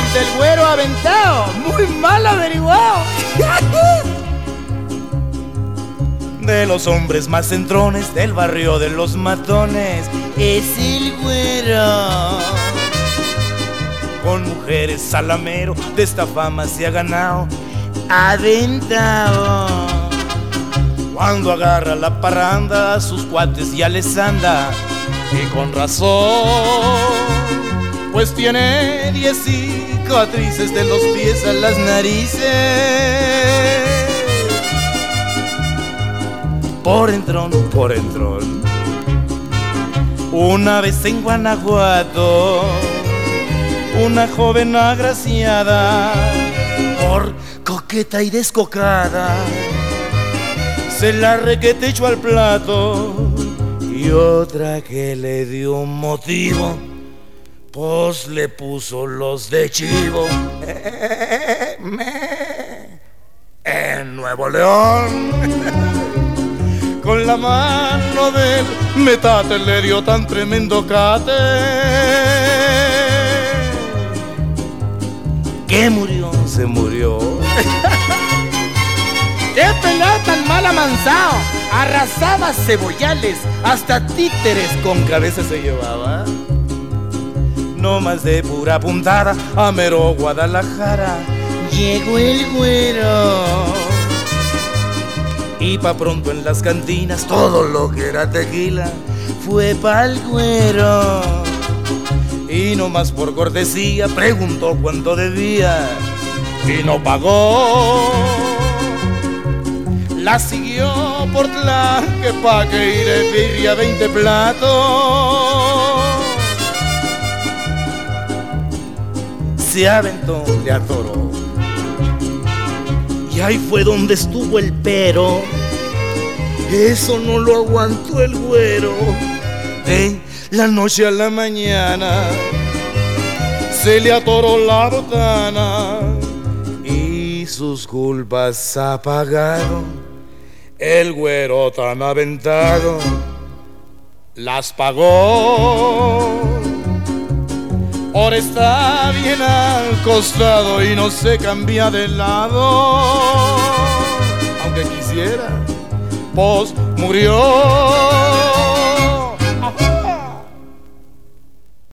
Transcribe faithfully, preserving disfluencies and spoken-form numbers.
del güero aventado, muy mal averiguado. De los hombres más centrones del barrio de los matones es el güero. Con mujeres salamero, de esta fama se ha ganado, aventado. Cuando agarra la parranda, a sus cuates ya les anda, y con razón, pues tiene diez cicatrices de los pies a las narices. Por entrón, por entrón. Una vez en Guanajuato, una joven agraciada, por coqueta y descocada, se la requete echó al plato. Y otra que le dio un motivo, pues le puso los de chivo. En Nuevo León, con la mano del metate le dio tan tremendo cate que murió, se murió. ¡Qué pelado tan mal amansado! Arrasaba cebollales, hasta títeres con cabeza se llevaba. No más de pura puntada, a mero Guadalajara llegó el güero. Y pa' pronto en las cantinas todo lo que era tequila fue pa'l güero. Y no más por cortesía preguntó cuánto debía y no pagó. La siguió por Tlaque pa' que ir de birria veinte platos. Se aventó, le atoró, y ahí fue donde estuvo el pero. Eso no lo aguantó el güero. De la noche a la mañana se le atoró la botana y sus culpas ha pagado. El güero tan aventado las pagó. Ahora está bien al costado y no se cambia de lado. Aunque quisiera, pues murió.